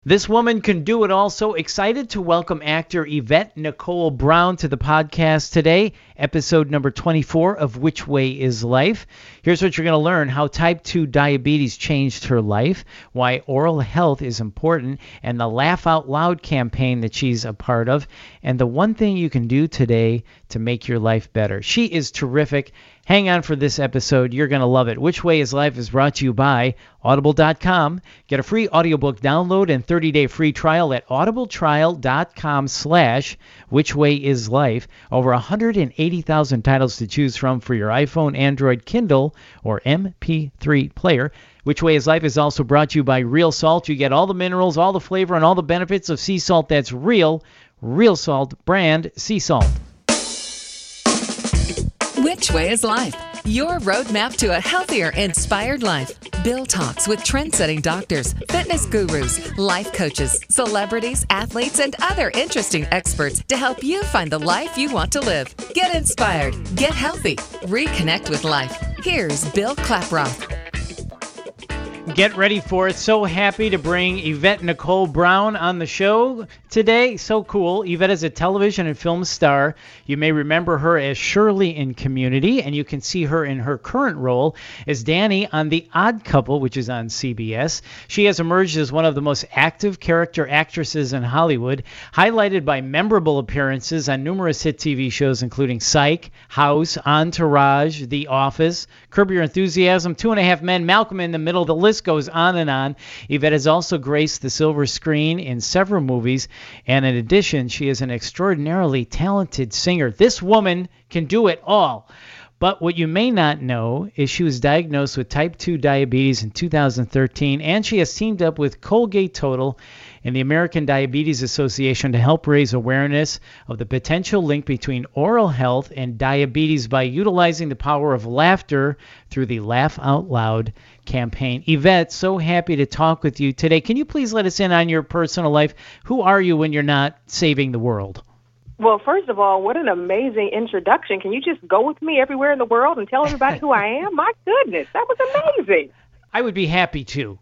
This woman can do it all. So excited to welcome actor Yvette Nicole Brown to the podcast today, episode number 24 of Which Way is Life. Here's what you're going to learn: how type 2 diabetes changed her life, why oral health is important, and the Laugh Out Loud campaign that she's a part of, and the one thing you can do today to make your life better. She is terrific. Hang on for this episode. You're going to love it. Which Way is Life is brought to you by Audible.com. Get a free audiobook download and 30-day free trial at audibletrial.com/whichwayislife. Over 180,000 titles to choose from for your iPhone, Android, Kindle, or MP3 player. Which Way is Life is also brought to you by Real Salt. You get all the minerals, all the flavor, and all the benefits of sea salt that's real. Real Salt brand sea salt. Which Way is Life? Your roadmap to a healthier, inspired life. Bill talks with trend-setting doctors, fitness gurus, life coaches, celebrities, athletes, and other interesting experts to help you find the life you want to live. Get inspired, get healthy, reconnect with life. Here's Bill Klaproth. Get ready for it. So happy to bring Yvette Nicole Brown on the show today. So cool. Yvette is a television and film star. You may remember her as Shirley in Community, and you can see her in her current role as Danny on The Odd Couple, which is on CBS. She has emerged as one of the most active character actresses in Hollywood, highlighted by memorable appearances on numerous hit TV shows, including Psych, House, Entourage, The Office, Curb Your Enthusiasm, Two and a Half Men, Malcolm in the Middle. The list goes on and on. Yvette has also graced the silver screen in several movies, and in addition, she is an extraordinarily talented singer. This woman can do it all. But what you may not know is she was diagnosed with type 2 diabetes in 2013, and she has teamed up with Colgate Total and the American Diabetes Association to help raise awareness of the potential link between oral health and diabetes by utilizing the power of laughter through the Laugh Out Loud campaign. Yvette, so happy to talk with you today. Can you please let us in on your personal life? Who are you when you're not saving the world? Well, first of all, what an amazing introduction. Can you just go with me everywhere in the world and tell everybody who I am? My goodness, that was amazing. I would be happy to.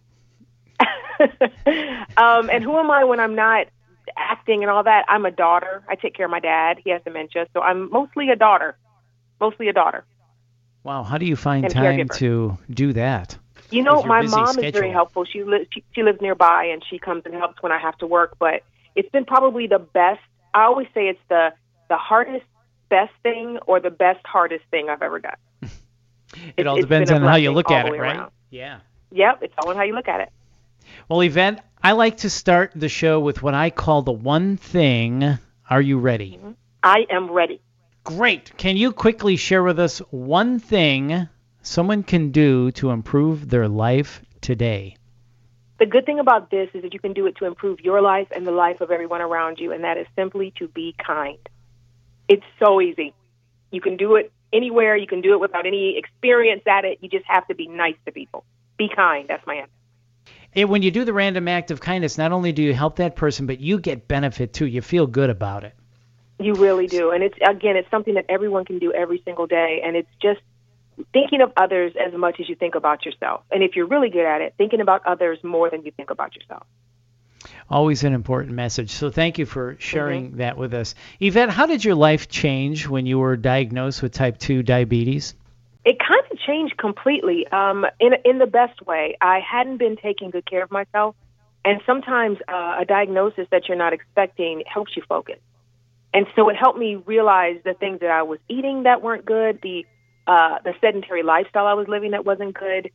And who am I when I'm not acting and all that? I'm a daughter. I take care of my dad. He has dementia, so I'm mostly a daughter. Wow, how do you find and time caregiver. To do that? You know, my busy mom schedule. is very helpful. She lives nearby, and she comes and helps when I have to work. But it's been probably the best. I always say it's the hardest, best thing or the best, hardest thing I've ever done. It all depends on how you look at it, right? Around. Yeah. Yep, it's all on how you look at it. Well, Yvette, I like to start the show with what I call the one thing. Are you ready? I am ready. Great. Can you quickly share with us one thing someone can do to improve their life today? The good thing about this is that you can do it to improve your life and the life of everyone around you, and that is simply to be kind. It's so easy. You can do it anywhere. You can do it without any experience at it. You just have to be nice to people. Be kind. That's my answer. When you do the random act of kindness, not only do you help that person, but you get benefit too. You feel good about it. You really do. And it's something that everyone can do every single day, and it's just thinking of others as much as you think about yourself. And if you're really good at it, thinking about others more than you think about yourself. Always an important message. So thank you for sharing that with us. Yvette, how did your life change when you were diagnosed with type 2 diabetes? It kind of changed completely in the best way. I hadn't been taking good care of myself, and sometimes a diagnosis that you're not expecting helps you focus. And so it helped me realize the things that I was eating that weren't good, the sedentary lifestyle I was living that wasn't good,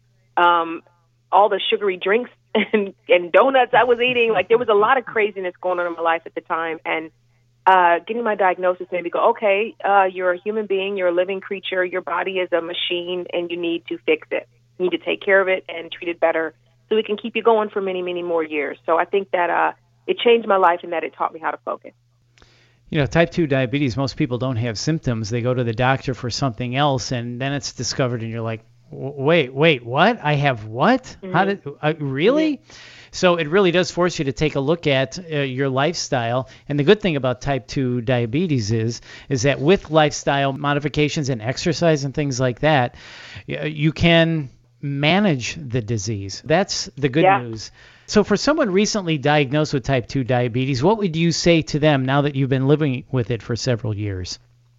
all the sugary drinks and donuts I was eating. Like, there was a lot of craziness going on in my life at the time. And getting my diagnosis made me go, okay, you're a human being, you're a living creature, your body is a machine, and you need to fix it. You need to take care of it and treat it better so it can keep you going for many, many more years. So I think that it changed my life and that it taught me how to focus. You know, type 2 diabetes, most people don't have symptoms. They go to the doctor for something else, and then it's discovered, and you're like, wait, what? I have what? How did really? So it really does force you to take a look at your lifestyle. And the good thing about type 2 diabetes is that with lifestyle modifications and exercise and things like that, you can manage the disease. That's the good news. So for someone recently diagnosed with type 2 diabetes, what would you say to them now that you've been living with it for several years?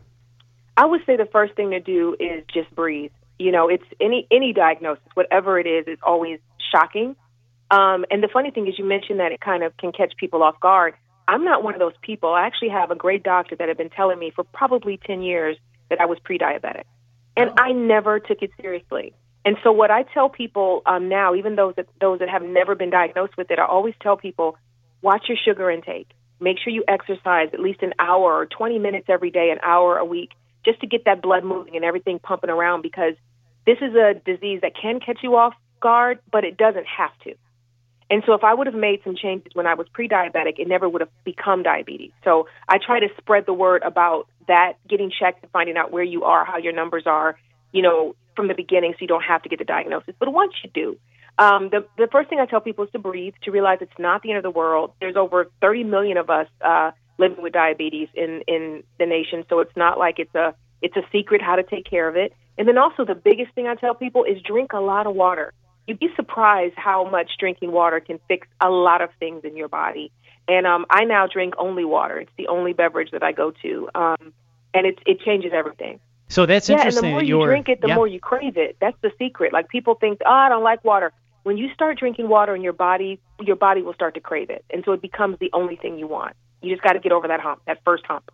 I would say the first thing to do is just breathe. It's any diagnosis, whatever it is always shocking. And the funny thing is, you mentioned that it kind of can catch people off guard. I'm not one of those people. I actually have a great doctor that had been telling me for probably 10 years that I was pre-diabetic. And I never took it seriously. And so what I tell people now, even those that have never been diagnosed with it, I always tell people, watch your sugar intake. Make sure you exercise at least an hour or 20 minutes every day, an hour a week, just to get that blood moving and everything pumping around, because this is a disease that can catch you off guard, but it doesn't have to. And so if I would have made some changes when I was pre-diabetic, it never would have become diabetes. So I try to spread the word about that, getting checked and finding out where you are, how your numbers are, from the beginning, so you don't have to get the diagnosis. But once you do, the first thing I tell people is to breathe, to realize it's not the end of the world. There's over 30 million of us living with diabetes in the nation, so it's not like it's a secret how to take care of it. And then also the biggest thing I tell people is drink a lot of water. You'd be surprised how much drinking water can fix a lot of things in your body. And I now drink only water. It's the only beverage that I go to, and it changes everything. So that's interesting. And the more you drink it, the more you crave it. That's the secret. Like, people think, I don't like water. When you start drinking water in your body will start to crave it. And so it becomes the only thing you want. You just got to get over that hump, that first hump.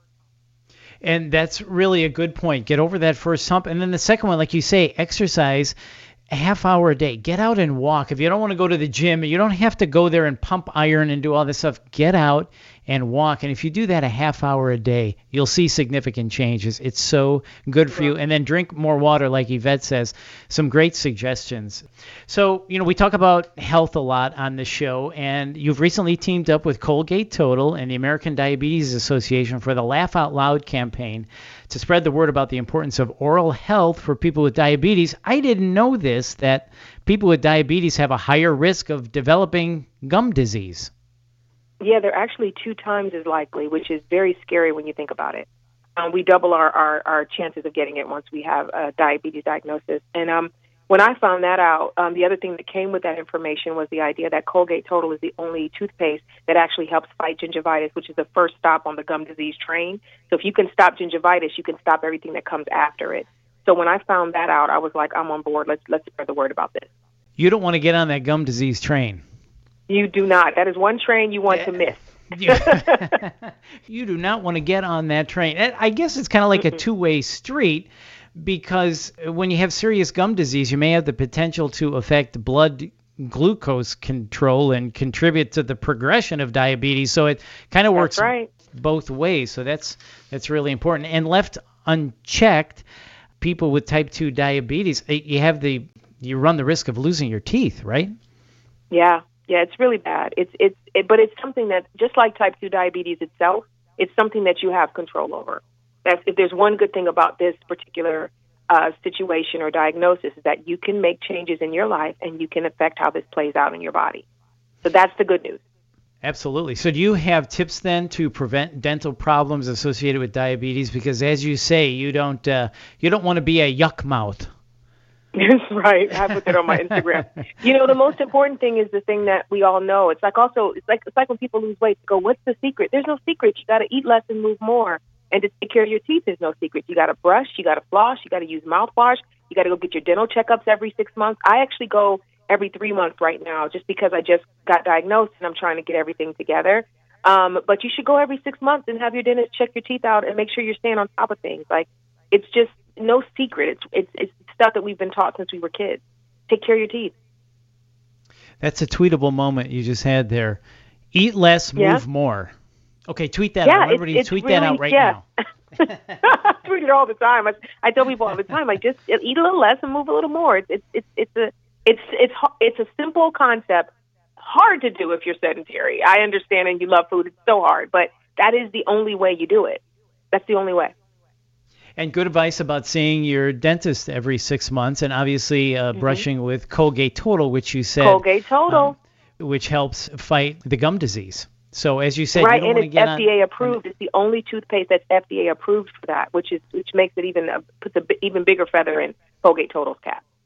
And that's really a good point. Get over that first hump. And then the second one, like you say, exercise a half hour a day. Get out and walk. If you don't want to go to the gym, you don't have to go there and pump iron and do all this stuff. Get out and walk. And if you do that a half hour a day, you'll see significant changes. It's so good for you. And then drink more water, like Yvette says. Some great suggestions. So, we talk about health a lot on the show, and you've recently teamed up with Colgate Total and the American Diabetes Association for the Laugh Out Loud campaign to spread the word about the importance of oral health for people with diabetes. I didn't know this, that people with diabetes have a higher risk of developing gum disease. Yeah, they're actually 2 times as likely, which is very scary when you think about it. We double our chances of getting it once we have a diabetes diagnosis. And when I found that out, the other thing that came with that information was the idea that Colgate Total is the only toothpaste that actually helps fight gingivitis, which is the first stop on the gum disease train. So if you can stop gingivitis, you can stop everything that comes after it. So when I found that out, I was like, I'm on board. Let's spread the word about this. You don't want to get on that gum disease train. You do not. That is one train you want to miss. You do not want to get on that train. I guess it's kind of like a two-way street, because when you have serious gum disease, you may have the potential to affect blood glucose control and contribute to the progression of diabetes. So it kind of works both ways. So that's really important. And left unchecked, people with type 2 diabetes, you run the risk of losing your teeth, right? Yeah, it's really bad. But it's something that, just like type 2 diabetes itself, it's something that you have control over. If there's one good thing about this particular situation or diagnosis, is that you can make changes in your life and you can affect how this plays out in your body. So that's the good news. Absolutely. So do you have tips then to prevent dental problems associated with diabetes? Because as you say, you don't want to be a yuck mouth. That's right. I put that on my Instagram. The most important thing is the thing that we all know. It's like when people lose weight, they go, what's the secret? There's no secret. You got to eat less and move more. And to take care of your teeth, there's no secret. You got to brush, you got to floss, you got to use mouthwash, you got to go get your dental checkups every 6 months. I actually go every 3 months right now, just because I just got diagnosed and I'm trying to get everything together. But you should go every 6 months and have your dentist check your teeth out and make sure you're staying on top of things. Like, it's just no secret. It's stuff that we've been taught since we were kids. Take care of your teeth. That's a tweetable moment you just had there. Eat less, move more. Okay, tweet that out. Everybody tweet that out right now. I tweet it all the time. I tell people all the time, I just eat a little less and move a little more. It's a simple concept. Hard to do if you're sedentary. I understand, and you love food. It's so hard, but that is the only way you do it. That's the only way. And good advice about seeing your dentist every 6 months, and obviously brushing with Colgate Total, which you said. Colgate Total. Which helps fight the gum disease. So as you said, right, you don't want to get FDA approved. It's the only toothpaste that's FDA approved for that, which makes it puts an even bigger feather in Colgate Total's cap.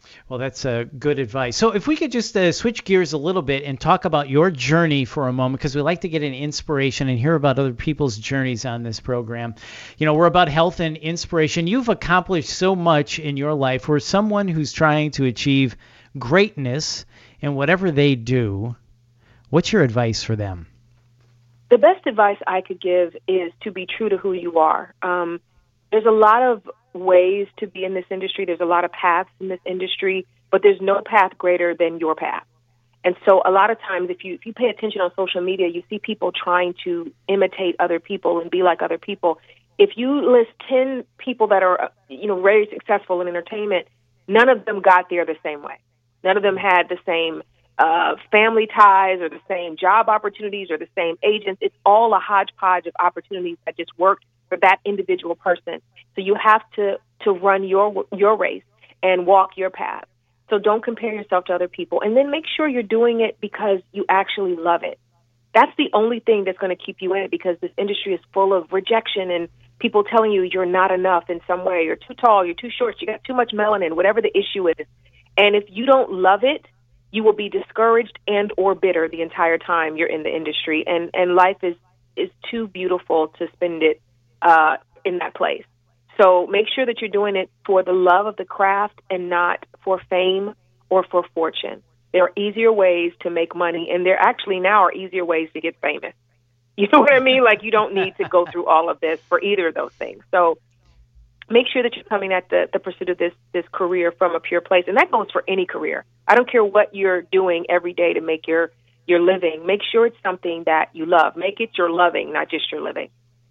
Well, that's good advice. So if we could just switch gears a little bit and talk about your journey for a moment, because we like to get an inspiration and hear about other people's journeys on this program. You know, we're about health and inspiration. You've accomplished so much in your life. For someone who's trying to achieve greatness in whatever they do, what's your advice for them? The best advice I could give is to be true to who you are. There's a lot of ways to be in this industry. There's a lot of paths in this industry, but there's no path greater than your path. And so a lot of times if you pay attention on social media, you see people trying to imitate other people and be like other people. If you list 10 people that are, very successful in entertainment, none of them got there the same way. None of them had the same family ties or the same job opportunities or the same agents. It's all a hodgepodge of opportunities that just worked for that individual person. So you have to run your race and walk your path. So don't compare yourself to other people. And then make sure you're doing it because you actually love it. That's the only thing that's going to keep you in it, because this industry is full of rejection and people telling you you're not enough in some way. You're too tall, you're too short, you got too much melanin, whatever the issue is. And if you don't love it, you will be discouraged and or bitter the entire time you're in the industry. And life is too beautiful to spend it in that place. So make sure that you're doing it for the love of the craft and not for fame or for fortune. There are easier ways to make money, and there actually now are easier ways to get famous. You know what I mean? Like, you don't need to go through all of this for either of those things. So make sure that you're coming at the pursuit of this career from a pure place. And that goes for any career. I don't care what you're doing every day to make your living. Make sure it's something that you love. Make it your loving, not just your living.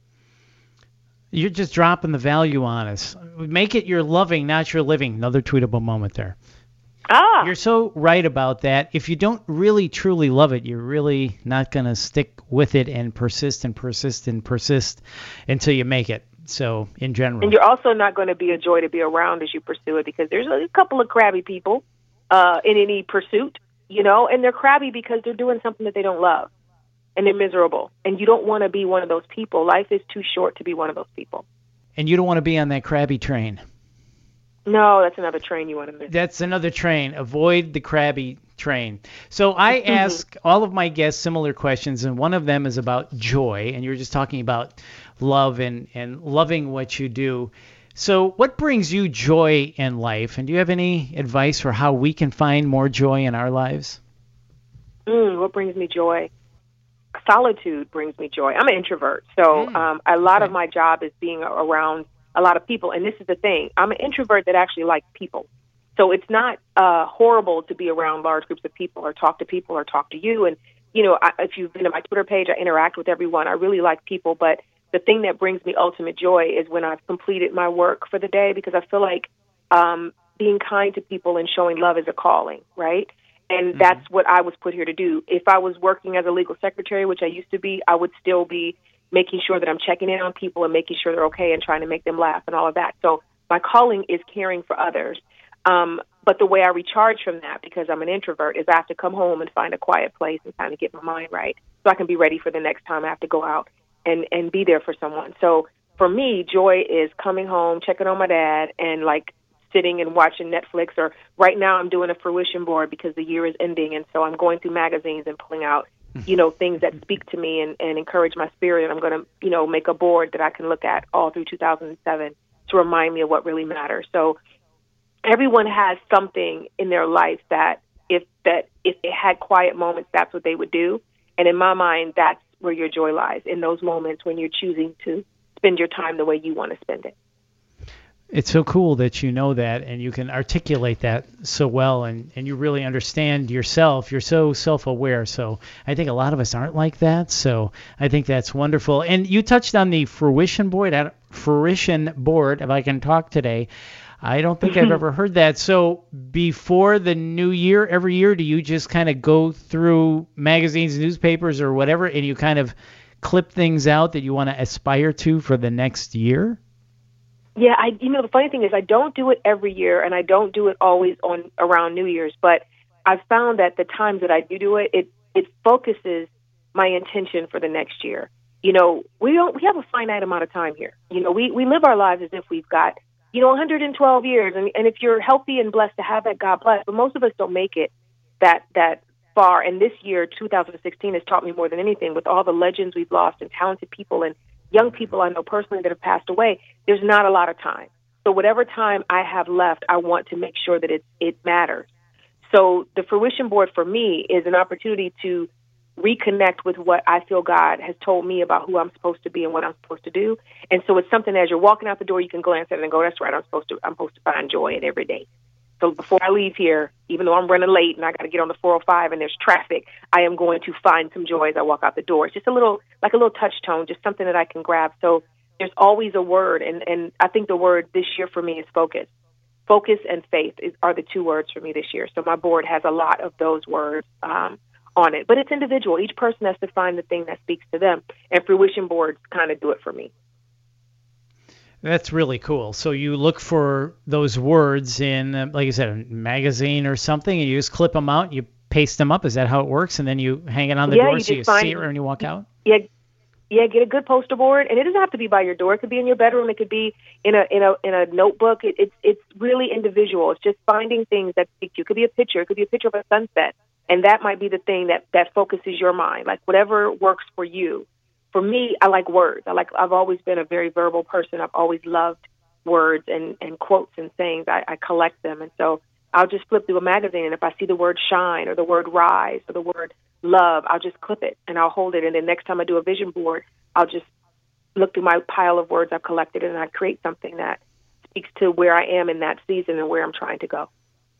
You're just dropping the value on us. Make it your loving, not your living. Another tweetable moment there. You're so right about that. If you don't really truly love it, you're really not going to stick with it and persist and persist and persist until you make it. So in general. And you're also not going to be a joy to be around as you pursue it, because there's a couple of crabby people in any pursuit, and they're crabby because they're doing something that they don't love. And they're miserable. And you don't want to be one of those people. Life is too short to be one of those people. And you don't want to be on that crabby train. No, that's another train you want to miss. That's another train. Avoid the crabby train. So I ask all of my guests similar questions, and one of them is about joy. And you were just talking about love and loving what you do. So what brings you joy in life? And do you have any advice for how we can find more joy in our lives? What brings me joy? Solitude brings me joy. I'm an introvert, so a lot of my job is being around a lot of people. And this is the thing. I'm an introvert that actually likes people. So it's not horrible to be around large groups of people or talk to people or talk to you. And, if you've been to my Twitter page, I interact with everyone. I really like people. But the thing that brings me ultimate joy is when I've completed my work for the day, because I feel like being kind to people and showing love is a calling, right? And that's what I was put here to do. If I was working as a legal secretary, which I used to be, I would still be making sure that I'm checking in on people and making sure they're okay and trying to make them laugh and all of that. So my calling is caring for others. But the way I recharge from that, because I'm an introvert, is I have to come home and find a quiet place and kind of get my mind right so I can be ready for the next time I have to go out and be there for someone. So for me, joy is coming home, checking on my dad, and sitting and watching Netflix. Or right now I'm doing a fruition board because the year is ending, and so I'm going through magazines and pulling out things that speak to me and encourage my spirit. And I'm going to make a board that I can look at all through 2007 to remind me of what really matters. So everyone has something in their life that if they had quiet moments, that's what they would do. And in my mind, that's where your joy lies, in those moments when you're choosing to spend your time the way you want to spend it. It's so cool that you know that and you can articulate that so well, and you really understand yourself. You're so self-aware. So I think a lot of us aren't like that. So I think that's wonderful. And you touched on the fruition board, if I can talk today. I don't think I've ever heard that. So before the new year, every year, do you just kind of go through magazines, newspapers, or whatever, and you kind of clip things out that you want to aspire to for the next year? Yeah, the funny thing is I don't do it every year, and I don't do it always around New Year's, but I've found that the times that I do it, it focuses my intention for the next year. We have a finite amount of time here. We live our lives as if we've got 112 years. And if you're healthy and blessed to have that, God bless. But most of us don't make it that far. And this year, 2016, has taught me more than anything, with all the legends we've lost and talented people and young people I know personally that have passed away, there's not a lot of time. So whatever time I have left, I want to make sure that it matters. So the Fruition Board for me is an opportunity to reconnect with what I feel God has told me about who I'm supposed to be and what I'm supposed to do. And so it's something, as you're walking out the door, you can glance at it and go, that's right, I'm supposed to find joy in every day. So before I leave here, even though I'm running late and I got to get on the 405 and there's traffic, I am going to find some joy as I walk out the door. It's just a little touch tone, just something that I can grab. So there's always a word, and I think the word this year for me is focus. Focus and faith are the two words for me this year. So my board has a lot of those words on it. But it's individual. Each person has to find the thing that speaks to them, and Fruition Boards kind of do it for me. That's really cool. So you look for those words in, like you said, a magazine or something, and you just clip them out, you paste them up. Is that how it works? And then you hang it on the door so you see it when you walk out? Yeah, get a good poster board, and it doesn't have to be by your door. It could be in your bedroom. It could be in a notebook. It's really individual. It's just finding things that speak to you. It could be a picture. It could be a picture of a sunset, and that might be the thing that focuses your mind. Like whatever works for you. For me, I like words. I've always been a very verbal person. I've always loved words and quotes and sayings. I collect them. And so I'll just flip through a magazine, and if I see the word shine or the word rise or the word love, I'll just clip it and I'll hold it. And then next time I do a vision board, I'll just look through my pile of words I've collected, and I create something that speaks to where I am in that season and where I'm trying to go.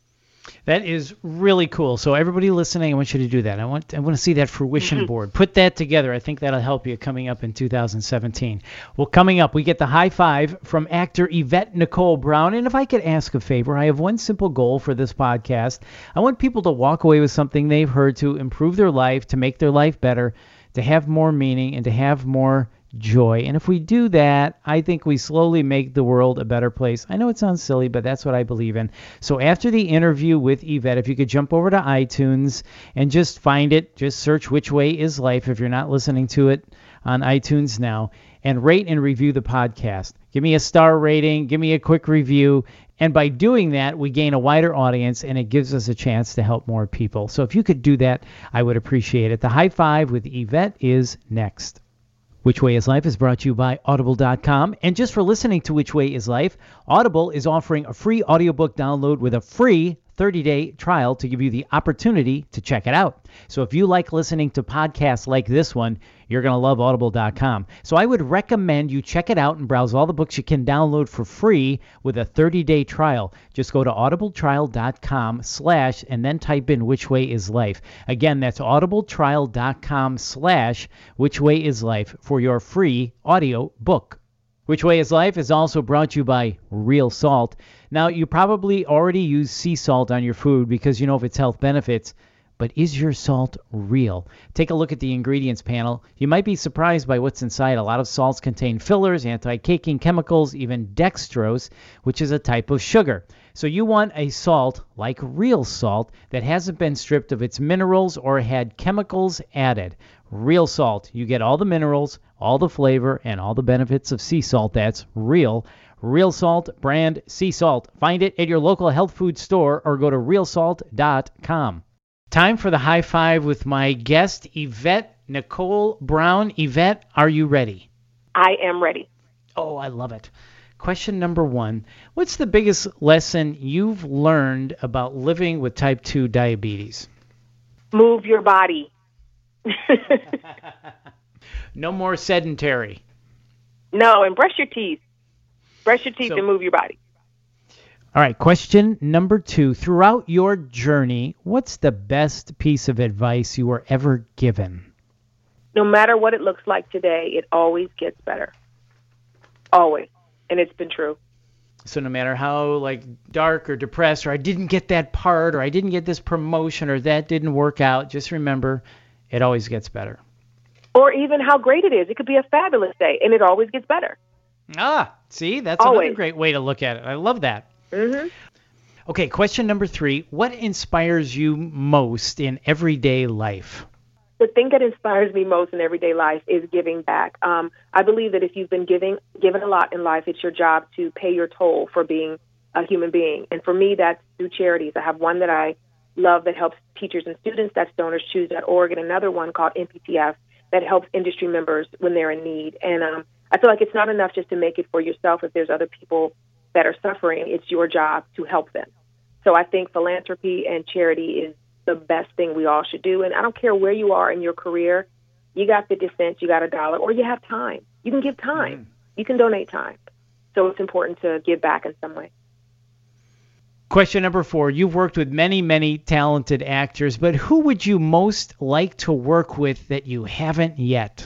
That is really cool. So everybody listening, I want you to do that. I want to see that Fruition Board. Put that together. I think that'll help you coming up in 2017. Well, coming up, we get the high five from actor Yvette Nicole Brown. And if I could ask a favor, I have one simple goal for this podcast. I want people to walk away with something they've heard to improve their life, to make their life better, to have more meaning, and to have more joy. And if we do that, I think we slowly make the world a better place. I know it sounds silly, but that's what I believe in. So after the interview with Yvette, if you could jump over to iTunes and just find it, just search Which Way Is Life if you're not listening to it on iTunes now, and rate and review the podcast. Give me a star rating, give me a quick review, and by doing that, we gain a wider audience, and it gives us a chance to help more people. So if you could do that, I would appreciate it. The high five with Yvette is next. Which Way Is Life is brought to you by Audible.com. And just for listening to Which Way Is Life, Audible is offering a free audiobook download with a free 30-day trial to give you the opportunity to check it out. So if you like listening to podcasts like this one, you're going to love Audible.com. So I would recommend you check it out and browse all the books you can download for free with a 30-day trial. Just go to audibletrial.com/ and then type in Which Way Is Life. Again, that's audibletrial.com/ Which Way Is Life for your free audio book. Which Way Is Life is also brought to you by Real Salt. Now, you probably already use sea salt on your food because you know of its health benefits, but is your salt real? Take a look at the ingredients panel. You might be surprised by what's inside. A lot of salts contain fillers, anti-caking chemicals, even dextrose, which is a type of sugar. So you want a salt like Real Salt that hasn't been stripped of its minerals or had chemicals added. Real Salt. You get all the minerals, all the flavor, and all the benefits of sea salt. That's real. Real Salt brand sea salt. Find it at your local health food store or go to realsalt.com. Time for the high five with my guest, Yvette Nicole Brown. Yvette, are you ready? I am ready. Oh, I love it. Question number 1. What's the biggest lesson you've learned about living with type 2 diabetes? Move your body. No more sedentary. No, and brush your teeth. Brush your teeth and move your body. All right, question number 2. Throughout your journey, what's the best piece of advice you were ever given? No matter what it looks like today, it always gets better. Always. And it's been true. So no matter how dark or depressed, or I didn't get that part, or I didn't get this promotion, or that didn't work out, just remember, it always gets better. Or even how great it is. It could be a fabulous day, and it always gets better. Ah, see, that's always. Another great way to look at it. I love that. Mm-hmm. Okay, question number 3. What inspires you most in everyday life? the thing that inspires me most in everyday life is giving back. I believe that if you've been given a lot in life, it's your job to pay your toll for being a human being. And for me, that's through charities. I have one that I love that helps teachers and students. That's DonorsChoose.org, and another one called NPTF that helps industry members when they're in need. And I feel like it's not enough just to make it for yourself. If there's other people that are suffering, it's your job to help them. So I think philanthropy and charity is the best thing we all should do. And I don't care where you are in your career. You got 50 cents, you got $1, or you have time. You can give time. You can donate time. So it's important to give back in some way. Question number 4. You've worked with many, many talented actors, but who would you most like to work with that you haven't yet?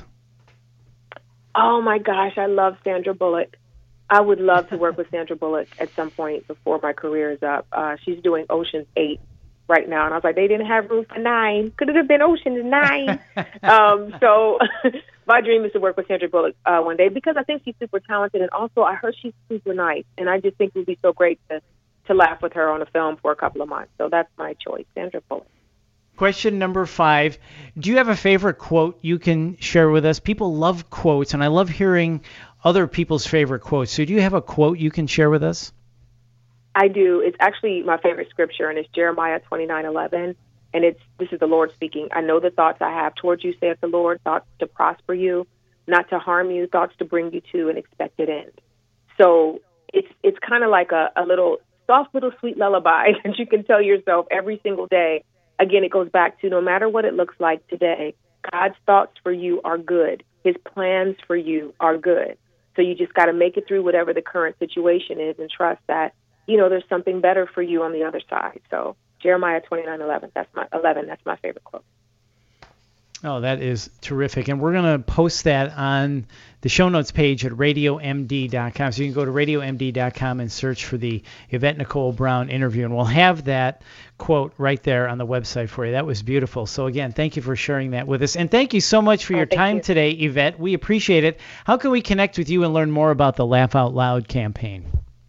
Oh, my gosh. I love Sandra Bullock. I would love to work with Sandra Bullock at some point before my career is up. She's doing Ocean's 8 right now. And I was like, they didn't have room for 9. Could it have been Ocean's 9? So my dream is to work with Sandra Bullock one day because I think she's super talented. And also I heard she's super nice. And I just think it would be so great to laugh with her on a film for a couple of months. So that's my choice, Sandra Bullock. Question number 5. Do you have a favorite quote you can share with us? People love quotes, and I love hearing other people's favorite quotes. So do you have a quote you can share with us? I do. It's actually my favorite scripture, and it's Jeremiah 29:11. And this is the Lord speaking. I know the thoughts I have towards you, saith the Lord, thoughts to prosper you, not to harm you, thoughts to bring you to an expected end. So it's kind of like a little soft little sweet lullaby that you can tell yourself every single day. Again, it goes back to no matter what it looks like today, God's thoughts for you are good. His plans for you are good. So you just got to make it through whatever the current situation is and trust that, there's something better for you on the other side. So Jeremiah 29:11, that's my favorite quote. Oh, that is terrific. And we're going to post that on the show notes page at RadioMD.com. So you can go to RadioMD.com and search for the Yvette Nicole Brown interview. And we'll have that quote right there on the website for you. That was beautiful. So, again, thank you for sharing that with us. And thank you so much for your time today, Yvette. We appreciate it. How can we connect with you and learn more about the Laugh Out Loud campaign?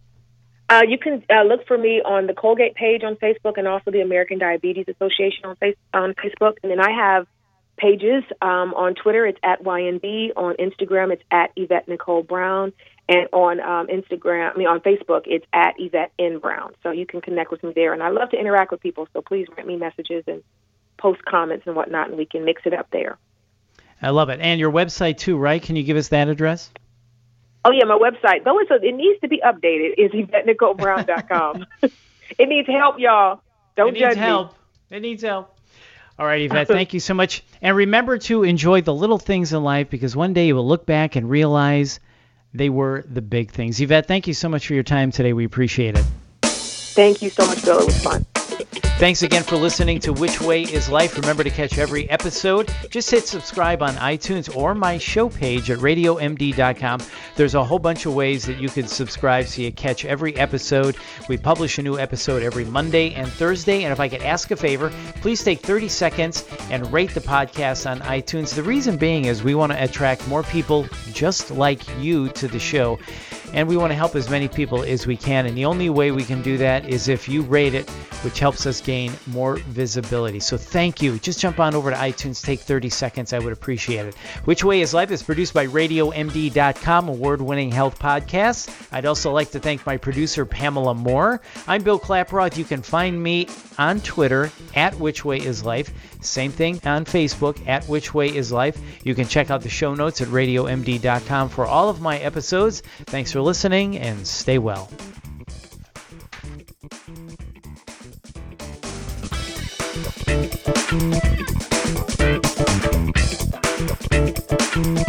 You can look for me on the Colgate page on Facebook and also the American Diabetes Association on Facebook. And then I have pages on Twitter. It's at YNB. On Instagram, it's at Yvette Nicole Brown. And on on Facebook, it's at Yvette N. Brown. So you can connect with me there. And I love to interact with people. So please write me messages and post comments and whatnot, and we can mix it up there. I love it. And your website, too, right? Can you give us that address? Oh, yeah, my website, though it needs to be updated, is YvetteNicoleBrown.com. It needs help, y'all. Don't judge me. It needs help. All right, Yvette, thank you so much. And remember to enjoy the little things in life because one day you will look back and realize they were the big things. Yvette, thank you so much for your time today. We appreciate it. Thank you so much, Bill. It was fun. Thanks again for listening to Which Way is Life. Remember to catch every episode. Just hit subscribe on iTunes or my show page at RadioMD.com. There's a whole bunch of ways that you can subscribe so you catch every episode. We publish a new episode every Monday and Thursday. And if I could ask a favor, please take 30 seconds and rate the podcast on iTunes. The reason being is we want to attract more people just like you to the show. And we want to help as many people as we can. And the only way we can do that is if you rate it, which helps us gain more visibility. So thank you. Just jump on over to iTunes. Take 30 seconds. I would appreciate it. Which Way is Life is produced by RadioMD.com, award-winning health podcast. I'd also like to thank my producer, Pamela Moore. I'm Bill Klaproth. You can find me on Twitter at Which Way is Life. Same thing on Facebook at Which Way is Life. You can check out the show notes at RadioMD.com for all of my episodes. Thanks for listening and stay well. Thank you.